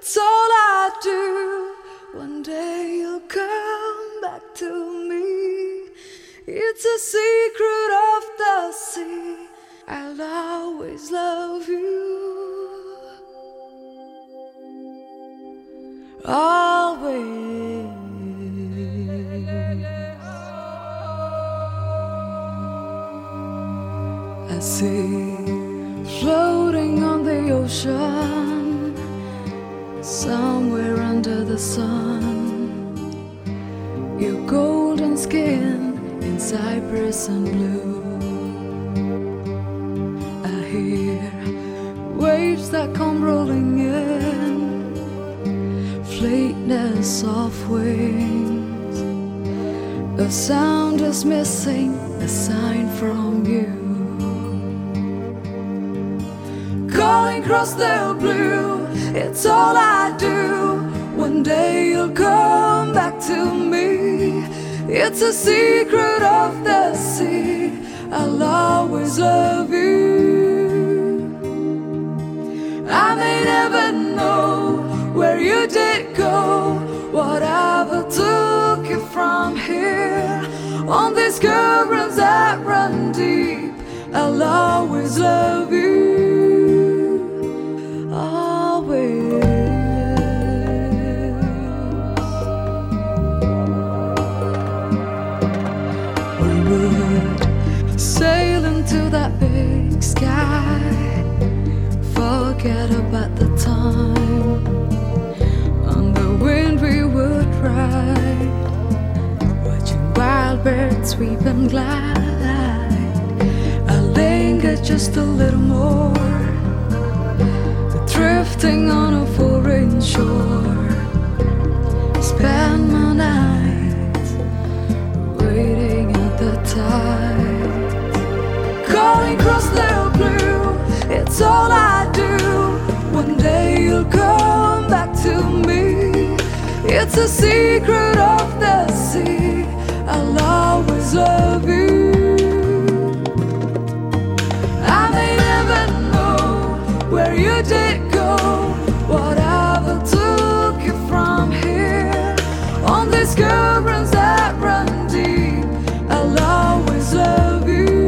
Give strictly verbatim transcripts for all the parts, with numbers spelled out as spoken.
It's all I do. One day you'll come back to me. It's a secret of the sea. I'll always love you. Always. I see floating on the ocean, somewhere under the sun, your golden skin in cypress and blue. I hear waves that come rolling in, fleetness of wings. A sound is missing, a sign from you. Calling across the blue, it's all I do. One day you'll come back to me. It's a secret of the sea. I'll always love you. I may never know where you did go, whatever took you from here. On these currents that run deep, I'll always love you. Sail into that big sky, forget about the time. On the wind we would ride, watching wild birds sweep and glide. I'll linger just a little more, drifting on a foreign shore. Spend my nights waiting at the tide. Calling across the blue, it's all I do. One day you'll come back to me. It's a secret of the sea. I'll always love you. I may never know where you did go, whatever took you from here. On these currents that run deep, I'll always love you.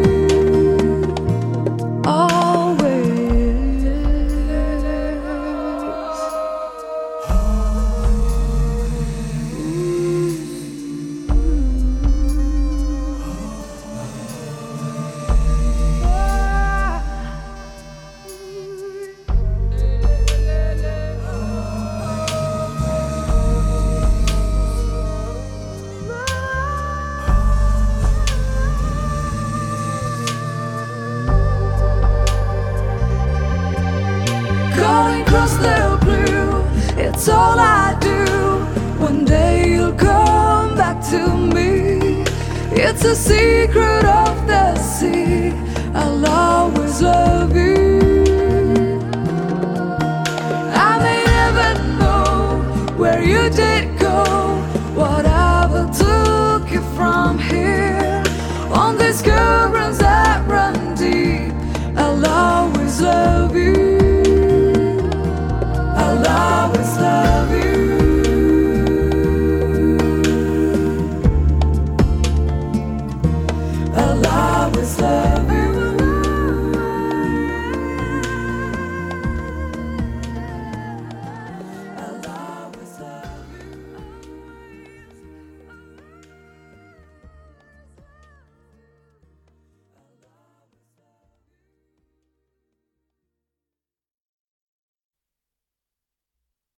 Calling across the blue, it's all I do. One day you'll come back to me. It's a secret of the sea. I'll always